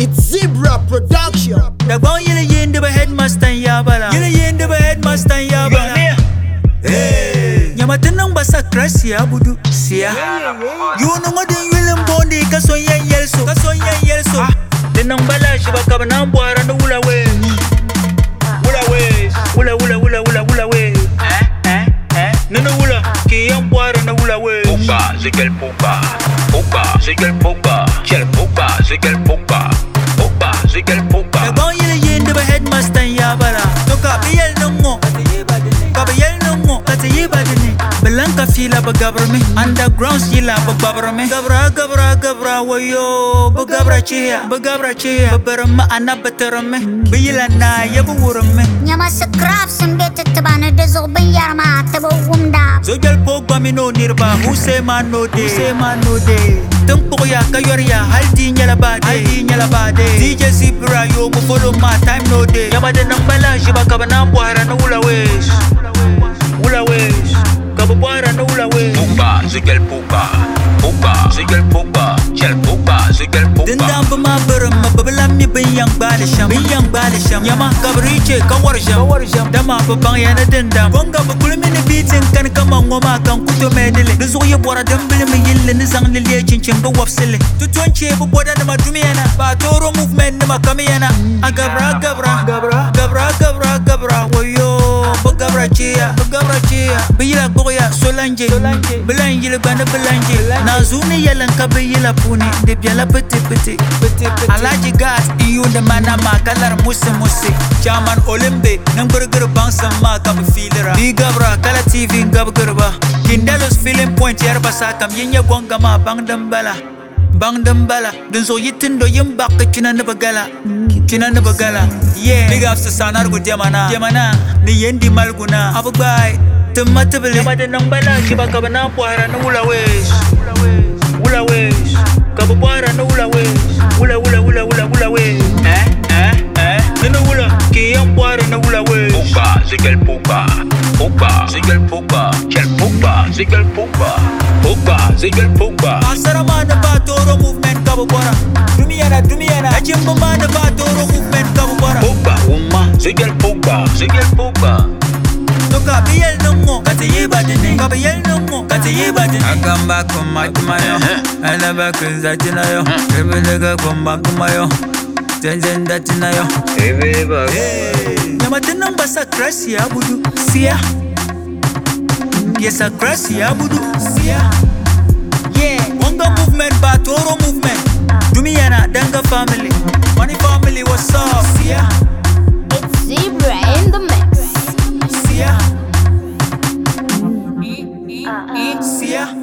It's Zebra Production. Dagbon yele yende ba headmaster yabala. Yele yende ba headmaster yabala. Hey, nyamatin nang basa crash ya budu siya. You know what the willing bondi kaso yan yelso. Den nang bala shi ba kabana buara no ula we. Ula we. Nana ula ki yan buara no ula we. Puka, zigel puka. Puka, zigel puka. Chel puka, zigel puka. Puka, zigel puka. Dagbon yele yende ba headmaster yabala. Toka biyel nungo. Kabayel nungo. Kata yibadini. Belanka fila ba gabrame. Underground sila ba gabrame. Gabra wayo. Ba gabra chiya. Babarama anabatarame. Biyila na yabu wurame. Nyama sa craft sembete tabana de zoben yarma tabo wumda. Zogel pogba mino nirba. Huse mano de. Tumpo ya kayor ya. Haldi nyala bade. DJ Zebra yo mo follow my time no day. Yamade nang bala shiba kabana buhara na ula wesh. Kabubuara na ula wesh. Puka, zigel puka. Puka, zigel puka. Chel puka, zigel puka. Dindam ba mabaram mababalam ni binyang balisham. Yama kabriche kawarjam. Dama babang yana dindam. Bonga bakulmi ni beating kan kama ngoma kan kuto medele. Duzo ye bora dambili mi yille ni zang lilie chinchin ba wapsile. Tutuanche bu boda na madumi yana. Batoro movement na makami yana. Agabra. Woyo bagabra chia. Biyila goya solanje. Bilanje bana bilanje. Nazuni yalan kabiyila puni. De biala peti. Alaji gas iyu de mana makalar musi. Chairman Olimbe nang burger bangsa ma kab filera. Bigabra kala TV gabgarba. Kindalos feeling point yerba sakam yenya gonga ma bang dambala. Dun so yitin do yim bak kina na bagala. Yeah, big ups to Sanar go Jamana. Ni yendi malguna. Abubai. Tumatabili. Yamade nang bala shiba kabana buhara na ula wesh. Kabubuara na ula wesh. Ula wesh. Nana ula ki yan buhara na ula wesh. Puka, zigel puka. Puka, zigel puka. Chel puka, zigel puka. Puka, zigel puka. Asarama na batoro movement kabubuara. Dumiyana. Achimba na batoro movement kabubuara. Puka, umma, zigel puka. Toka biyel nungo, kati yibadini. I come back from my mayo. I never cause that you know. Every nigga come back to mayo. Tension that you know. Every bug. Nyamatin nang basa crash ya budu siya. Yes a crash ya budu siya. Yeah, Bonga movement batoro movement. Dumiyana danga family. Money family what's up siya. It's Zebra in the mix. Sia.